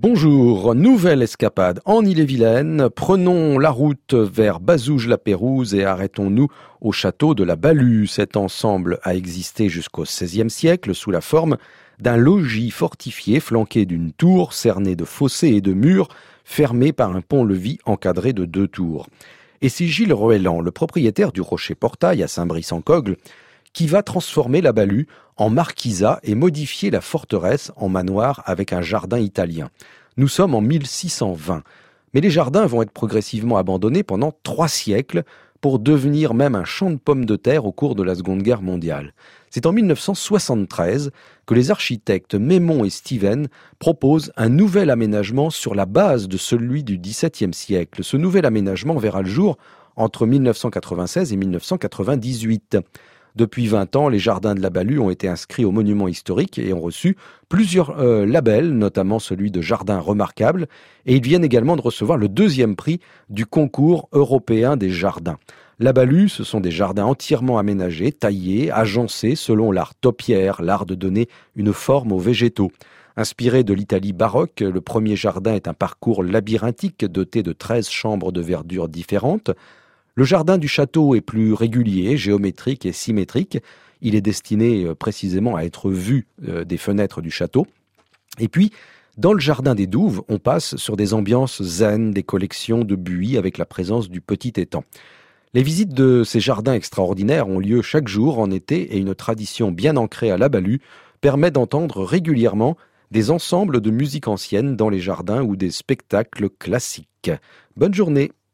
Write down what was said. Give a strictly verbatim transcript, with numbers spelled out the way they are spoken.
Bonjour, nouvelle escapade en Ille-et-Vilaine. Prenons la route vers Bazouges-la-Pérouse et arrêtons-nous au château de la Balue. Cet ensemble a existé jusqu'au seizième siècle sous la forme d'un logis fortifié flanqué d'une tour cernée de fossés et de murs, fermé par un pont-levis encadré de deux tours. Et c'est Gilles Roëlan, le propriétaire du Rocher-Portail à Saint-Brice-en-Cogle, qui va transformer la Balue en marquisat et modifier la forteresse en manoir avec un jardin italien. Nous sommes en mille six cent vingt, mais les jardins vont être progressivement abandonnés pendant trois siècles pour devenir même un champ de pommes de terre au cours de la Seconde Guerre mondiale. C'est en mille neuf cent soixante-treize que les architectes Mémon et Steven proposent un nouvel aménagement sur la base de celui du dix-septième siècle. Ce nouvel aménagement verra le jour entre mille neuf cent quatre-vingt-seize et mille neuf cent quatre-vingt-dix-huit. Depuis vingt ans, les jardins de la Balue ont été inscrits aux monuments historiques et ont reçu plusieurs euh, labels, notamment celui de jardin remarquable, et ils viennent également de recevoir le deuxième prix du concours européen des jardins. La Balue, ce sont des jardins entièrement aménagés, taillés, agencés selon l'art topiaire, l'art de donner une forme aux végétaux. Inspiré de l'Italie baroque, le premier jardin est un parcours labyrinthique doté de treize chambres de verdure différentes. Le jardin du château est plus régulier, géométrique et symétrique. Il est destiné précisément à être vu des fenêtres du château. Et puis, dans le jardin des Douves, on passe sur des ambiances zen, des collections de buis avec la présence du petit étang. Les visites de ces jardins extraordinaires ont lieu chaque jour en été et une tradition bien ancrée à la Balue permet d'entendre régulièrement des ensembles de musique ancienne dans les jardins ou des spectacles classiques. Bonne journée!